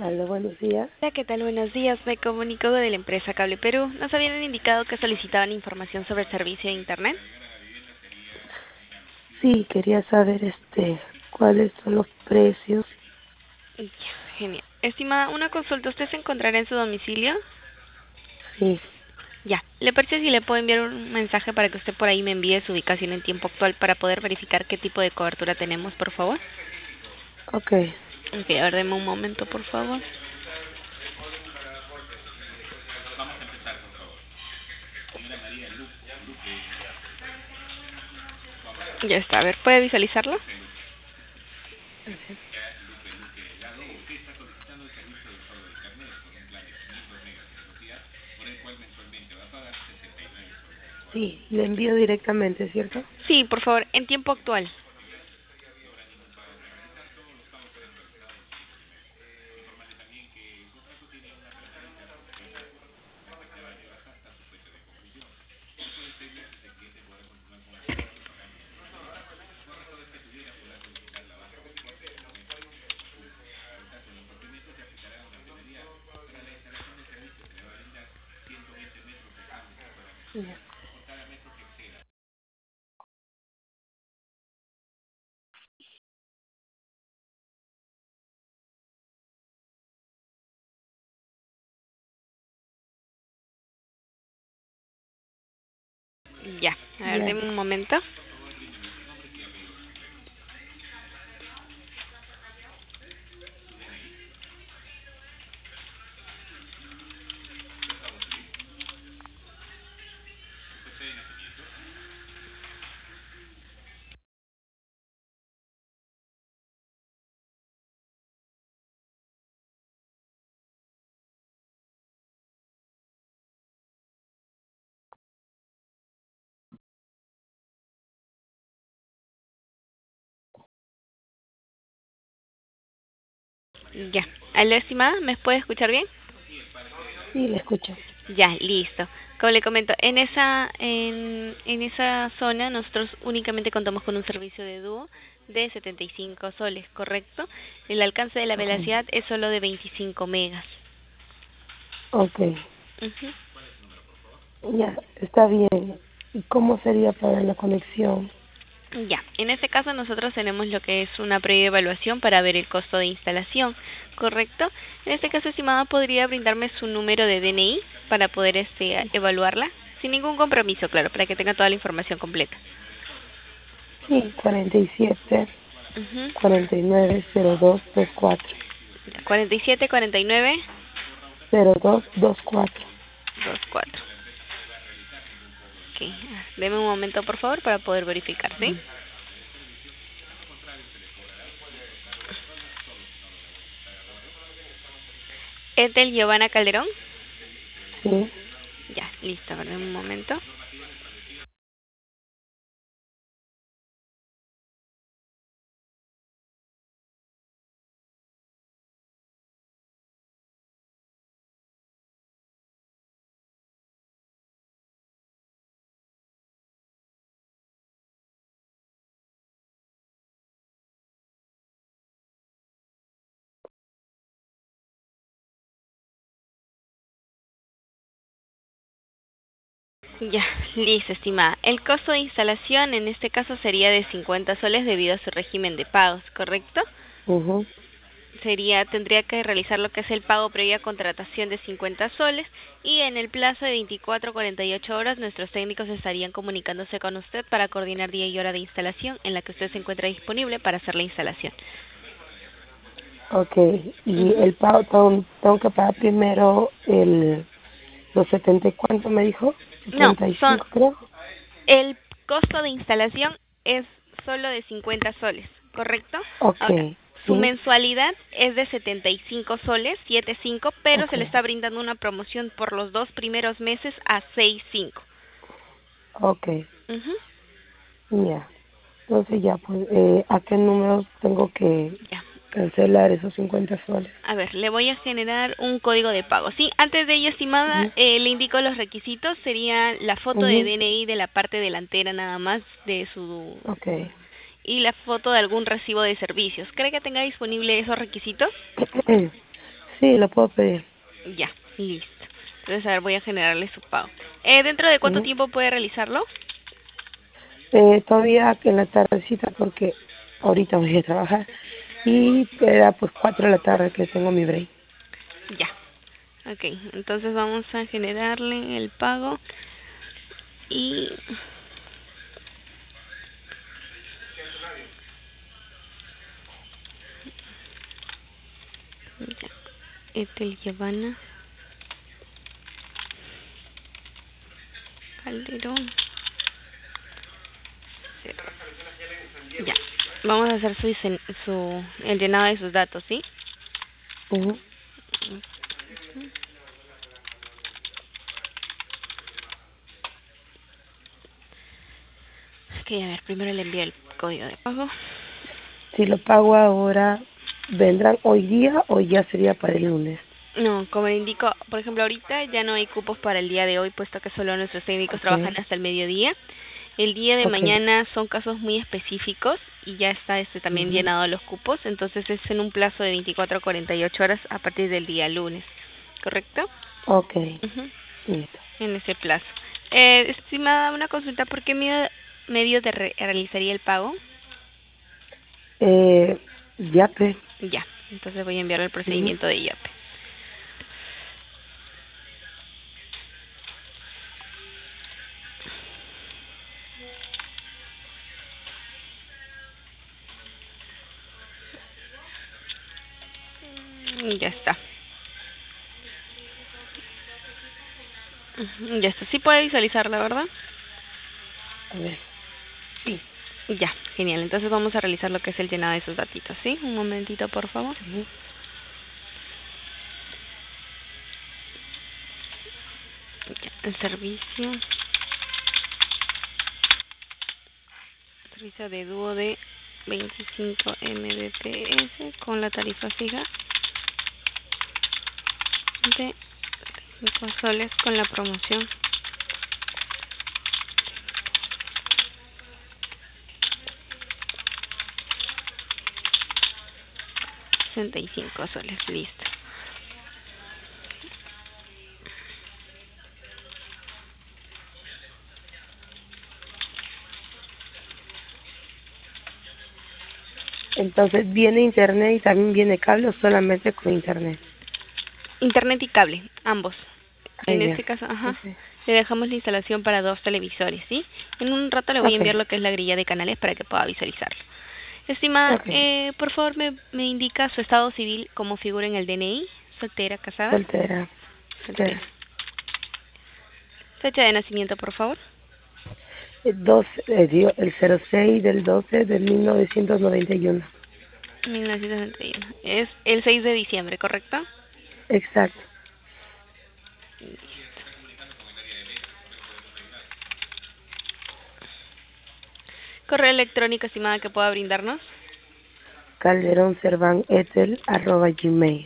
Aló, buenos días. Hola, ¿qué tal? Buenos días. Me comunico de la empresa Cable Perú. Nos habían indicado que solicitaban información sobre el servicio de Internet. Sí, quería saber cuáles son los precios. Ya, genial. Estimada, una consulta. ¿Usted se encontrará en su domicilio? Sí, Ya. ¿Le parece si le puedo enviar un mensaje para que usted por ahí me envíe su ubicación en tiempo actual para poder verificar qué tipo de cobertura tenemos, por favor? ok, Ok, a ver, deme un momento, por favor. Ya está. A ver, ¿puede visualizarlo? sí, le envío directamente, ¿cierto? Sí, por favor, en tiempo actual. Ya, Ya. A ver, ya, deme un momento. Ya. ¿Aló, estimada? ¿Me puede escuchar bien? sí, le escucho. Ya, listo. Como le comento, en esa zona nosotros únicamente contamos con un servicio de dúo de 75 soles, ¿correcto? El alcance de la Ok, velocidad es solo de 25 megas. ok, Ujú. ya, está bien. ¿Y cómo sería para la conexión? Ya, en este caso nosotros tenemos lo que es una previa evaluación para ver el costo de instalación, ¿correcto? En este caso, estimada, ¿podría brindarme su número de DNI para poder evaluarla? Sin ningún compromiso, claro, para que tenga toda la información completa. Sí, 47 Ujú. 49 02 24. 47 49 02 24. 24. Ok, deme un momento por favor para poder verificar, ¿sí? Etel Giovanna Calderón. Sí, Ya, listo, deme un momento. Ya, listo, estimada. El costo de instalación en este caso sería de 50 soles debido a su régimen de pagos, ¿correcto? mhm, Tendría que realizar lo que es el pago previa contratación de 50 soles y en el plazo de 24 a 48 horas nuestros técnicos estarían comunicándose con usted para coordinar día y hora de instalación en la que usted se encuentra disponible para hacer la instalación. ok. Y Ujú. el pago, tengo que pagar primero los 70 y cuánto me dijo, No, 75 creo. el costo de instalación es solo de 50 soles, ¿correcto? Ok, Ahora, su sí, mensualidad es de 75 soles, 75, pero ok, se le está brindando una promoción por los 2 primeros meses a 6.5. ok, Ujú. ya. Entonces ya, pues, ¿a qué números tengo que Ya. cancelar esos 50 soles? A ver, le voy a generar un código de pago, ¿sí? Antes de ello, estimada, Ujú, le indico los requisitos. Sería la foto de ujú, DNI de la parte delantera nada más de su... ok. y la foto de algún recibo de servicios. ¿Cree que tenga disponible esos requisitos? Sí, lo puedo pedir. Ya, listo. Entonces, a ver, voy a generarle su pago. ¿Dentro de cuánto Ujú. tiempo puede realizarlo? Todavía en la tardecita porque ahorita voy a trabajar y era pues 4 de la tarde que tengo mi break. Ya. Ok, entonces vamos a generarle el pago y... Ya, Etel Giovanna Calderón. Cero. Ya, vamos a hacer el llenado de sus datos, ¿sí? Ujú. Ok, a ver, primero le envío el código de pago. Si lo pago ahora, ¿vendrán hoy día o ya sería para el lunes? No, como le indico, por ejemplo, ahorita ya no hay cupos para el día de hoy, puesto que solo nuestros técnicos trabajan Okay, hasta el mediodía. El día de okay. mañana son casos muy específicos y ya está también Ujú. llenado los cupos, entonces es en un plazo de 24 a 48 horas a partir del día lunes, ¿correcto? Okay, Ujú, listo. en ese plazo. Estimada, una consulta, ¿por qué medio realizaría el pago? Yape. Ya, entonces voy a enviar el Ujú. procedimiento de IAPE. Ya está. Ya está. Sí puede visualizarla, ¿verdad? A ver, sí. Ya, genial. Entonces vamos a realizar lo que es el llenado de sus datitos, ¿sí? Un momentito, por favor. Ujú. Ya, el servicio de dúo de 25 Mbps con la tarifa fija de 5 soles con la promoción 65 soles. Listo. Entonces, ¿viene internet y también viene cable o solamente con internet? Internet y cable, ambos. Ah, En ya. este caso, ajá, Okay. le dejamos la instalación para 2 televisores, ¿sí? En un rato le voy a enviar Okay. lo que es la grilla de canales para que pueda visualizarlo. Estimada, Okay. por favor me indica su estado civil como figura en el DNI. Soltera, casada. Soltera. Soltera. Soltera. Fecha de nacimiento, por favor. El 06 del 12 de 1991. 1991. Es el 6 de diciembre, ¿correcto? Exacto. Correo electrónico, estimada, que pueda brindarnos. calderoncervanetel@gmail.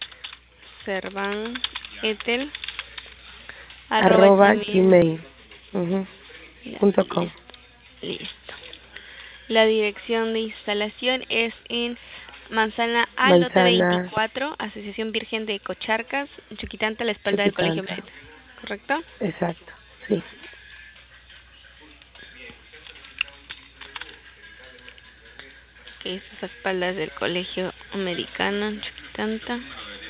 Servanetel Arroba @gmail. gmail. Ujú. Ya, .com. listo. Listo. La dirección de instalación es en Manzana A, lote Manzana 24, Asociación Virgen de Cocharcas, Chuquitanta, a la espalda del Colegio Chuquitanta. Militar. ¿Correcto? Exacto. Sí. Que es a espaldas del Colegio Americano, Chuquitanta.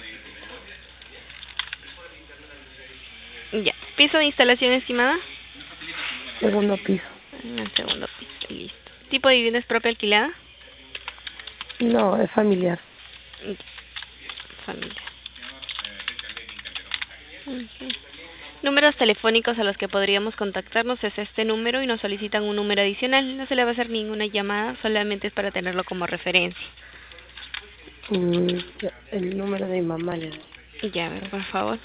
Ya. Piso de instalación, estimada. Segundo piso. En el segundo piso. Listo. Tipo de vivienda es propia alquilada. No, es familiar. Ya, familia. Ujú. Números telefónicos a los que podríamos contactarnos es este número y nos solicitan un número adicional. No se le va a hacer ninguna llamada, solamente es para tenerlo como referencia. El número de mi mamá le doy. Ya, a ver, por favor.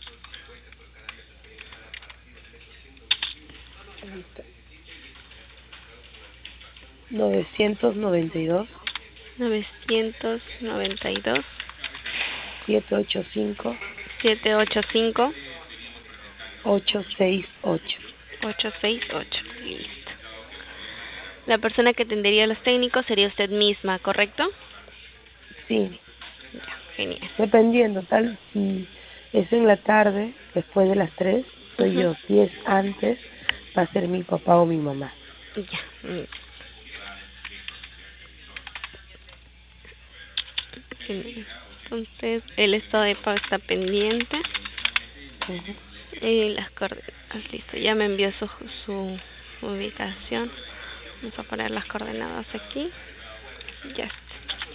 Ahorita. 992 992 785 785 868. 868. Listo. La persona que atendería a los técnicos sería usted misma, ¿correcto? Sí. Ya. Genial. Dependiendo, tal, si es en la tarde, después de las 3 estoy Ujú. yo. Si es antes, va a ser mi papá o mi mamá. Ya. Genial. Entonces, el estado de pago está pendiente. Ujú. Y las coordenadas, listo. Ya me envió su ubicación. Vamos a poner las coordenadas aquí. Ya está.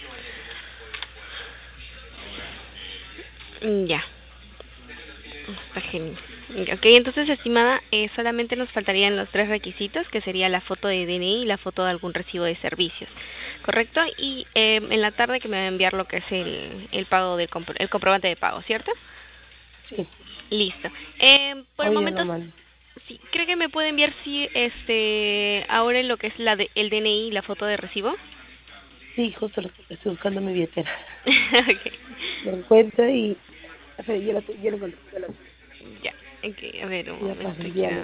Ya. Está genial. Ok, entonces, estimada, solamente nos faltarían los tres requisitos, que sería la foto de DNI y la foto de algún recibo de servicios, ¿correcto? Y en la tarde que me va a enviar lo que es el pago el comprobante de pago, ¿cierto? Sí, Listo. Por el hoy yo lo momento, mando. sí, ¿cree que me puede enviar ahora en lo que es el DNI y la foto de recibo? Sí, justo estoy buscando mi billetera. Ok. Lo encuentro y... O sea, yo lo encontré. Ya. Ok, a ver, un Ya para momento, enviarlo. quiero...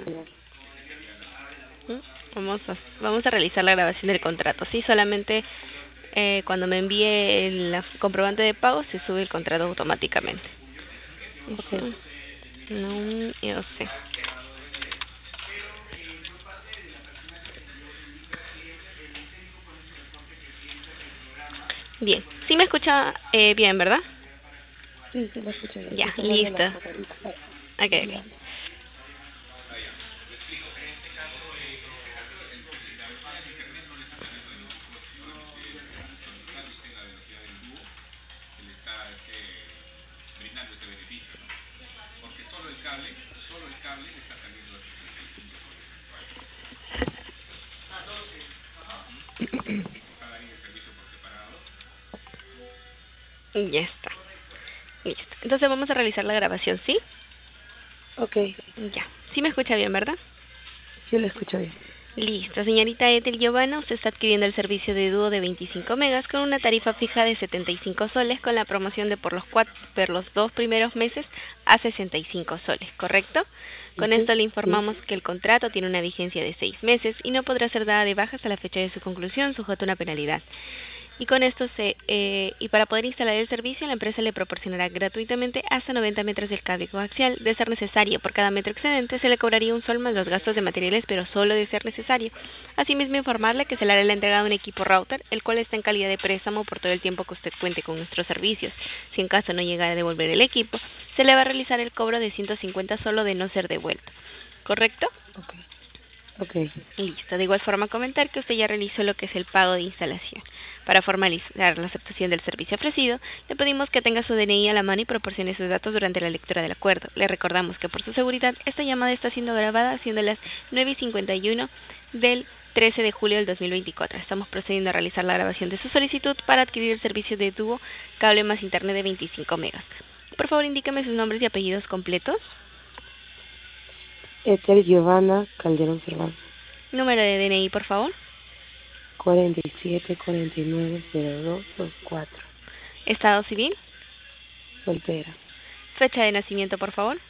Vamos a realizar la grabación del contrato. Sí, solamente cuando me envíe el comprobante de pago se sube el contrato automáticamente. Ok, Eso. No, yo sé. Bien, sí me escucha bien, ¿verdad? sí, sí, lo escuché bien. Estoy Ya, tomando la listo. foto ahorita para Ok, ok. enviarlo. Ya está. Listo. Entonces vamos a realizar la grabación, ¿sí? Ok, Ya. Sí me escucha bien, ¿verdad? sí lo escucho bien. Listo, señorita Ethel Giovanna, usted está adquiriendo el servicio de dúo de 25 megas con una tarifa fija de 75 soles con la promoción de por los 2 primeros meses a 65 soles, ¿correcto? Con Ujú, esto le sí, informamos que el contrato tiene una vigencia de 6 meses y no podrá ser dada de baja hasta la fecha de su conclusión, sujeto a una penalidad. Y con esto y para poder instalar el servicio, la empresa le proporcionará gratuitamente hasta 90 metros del cable coaxial. De ser necesario, por cada metro excedente se le cobraría un sol más los gastos de materiales, pero solo de ser necesario. Asimismo, informarle que se le hará la entrega de un equipo router, el cual está en calidad de préstamo por todo el tiempo que usted cuente con nuestros servicios. Si en caso no llegara a devolver el equipo, se le va a realizar el cobro de 150 solo de no ser devuelto. ¿Correcto? ok, ok. Listo. De igual forma, comentar que usted ya realizó lo que es el pago de instalación. Para formalizar la aceptación del servicio ofrecido, le pedimos que tenga su DNI a la mano y proporcione sus datos durante la lectura del acuerdo. Le recordamos que por su seguridad, esta llamada está siendo grabada siendo las 9:51 del 13 de julio del 2024. Estamos procediendo a realizar la grabación de su solicitud para adquirir el servicio de dúo cable más internet de 25 megas. Por favor, indíqueme sus nombres y apellidos completos. Ethel Giovanna Calderón Serrano, Número de DNI, por favor. 47490224, Estado civil. soltera, Fecha de nacimiento, por favor.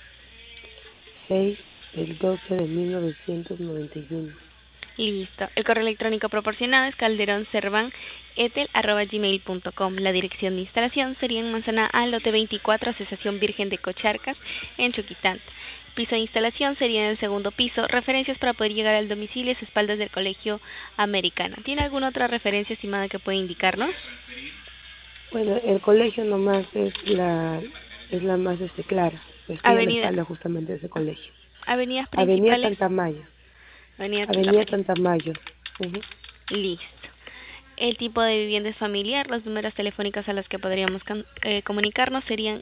6/12/1991. Listo. El correo electrónico proporcionado es calderonservanetel@gmail.com. La dirección de instalación sería en Manzana A, lote 24, Asociación Virgen de Cocharcas, en Chuquitanta. Piso de instalación sería en el segundo piso. Referencias para poder llegar al domicilio es espaldas del Colegio Americano. ¿Tiene alguna otra referencia estimada que pueda indicarnos? Bueno, el colegio nomás es la más clara. Estoy a la Avenida, espalda justamente de ese colegio. avenidas Avenida principales. Tantamayo. Avenida Avenida Tantamayo. Tantamayo. Ujú. Listo. El tipo de vivienda es familiar. Los números telefónicos a los que podríamos comunicarnos serían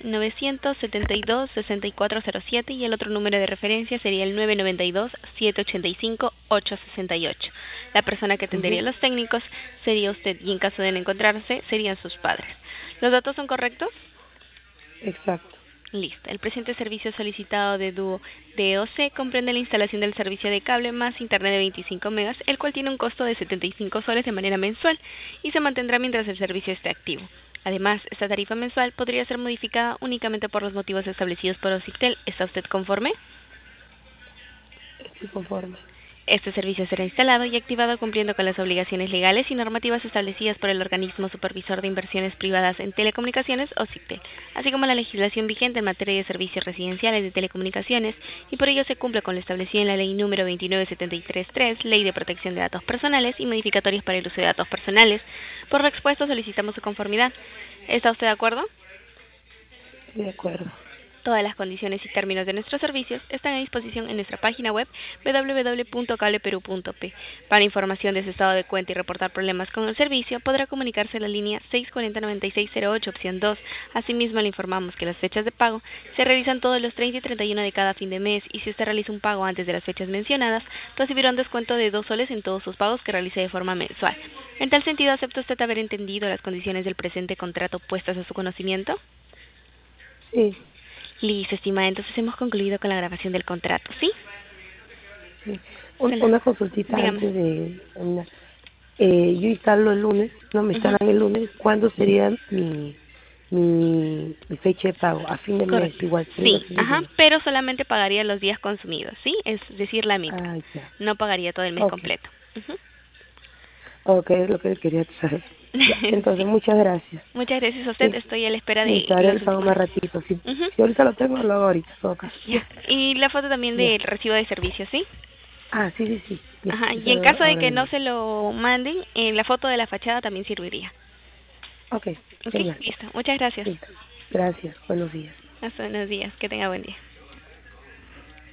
972-6407 y el otro número de referencia sería el 992-785-868. La persona que atendería a Ujú. los técnicos sería usted y en caso de no encontrarse serían sus padres. ¿Los datos son correctos? Exacto. Listo. El presente servicio solicitado de dúo DOC comprende la instalación del servicio de cable más internet de 25 megas, el cual tiene un costo de 75 soles de manera mensual y se mantendrá mientras el servicio esté activo. Además, esta tarifa mensual podría ser modificada únicamente por los motivos establecidos por Occitel. ¿Está usted conforme? Estoy conforme. Este servicio será instalado y activado cumpliendo con las obligaciones legales y normativas establecidas por el Organismo Supervisor de Inversiones Privadas en Telecomunicaciones o SICTEL, así como la legislación vigente en materia de servicios residenciales de telecomunicaciones, y por ello se cumple con lo establecido en la Ley número 29733, Ley de Protección de Datos Personales y modificatorias para el uso de datos personales. Por lo expuesto, solicitamos su conformidad. ¿Está usted de acuerdo? De acuerdo. Todas las condiciones y términos de nuestros servicios están a disposición en nuestra página web www.cableperu.p. Para información de su estado de cuenta y reportar problemas con el servicio, podrá comunicarse a la línea 640-9608, opción 2. Asimismo, le informamos que las fechas de pago se realizan todos los 30 y 31 de cada fin de mes, y si usted realiza un pago antes de las fechas mencionadas, recibirá un descuento de 2 soles en todos sus pagos que realice de forma mensual. En tal sentido, ¿acepta usted haber entendido las condiciones del presente contrato puestas a su conocimiento? Sí. Listo, estimada, entonces hemos concluido con la grabación del contrato, ¿sí? Sí. Una consultita Dígame. antes de terminar. Yo instalo el lunes, no me Ujú. instalan el lunes. ¿Cuándo sería mi fecha de pago? A fin de mes, Correcto. igual, 30 Sí, fines de ajá, mes. pero solamente pagaría los días consumidos, ¿sí? Es decir, la mitad. Ah, ya. No pagaría todo el mes Ok. completo. Ujú. Ok, es lo que quería saber. Ya, entonces, Sí. muchas gracias. Muchas gracias a usted. Sí, Estoy a la espera de listo, haré los el pago últimos más datos. ratito. Ujú. Si ahorita lo tengo, lo hago ahorita, en todo caso. Ya. Ya, Y la foto también ya. del recibo de servicio, ¿sí? Ah, sí, sí, sí. Ya, Ajá. eso Y en caso de ahora que le no mando. se lo manden, la foto de la fachada también serviría. Ok, Ok, genial. listo. Muchas gracias. Listo. Gracias. Buenos días. Hasta buenos días. Que tenga buen día.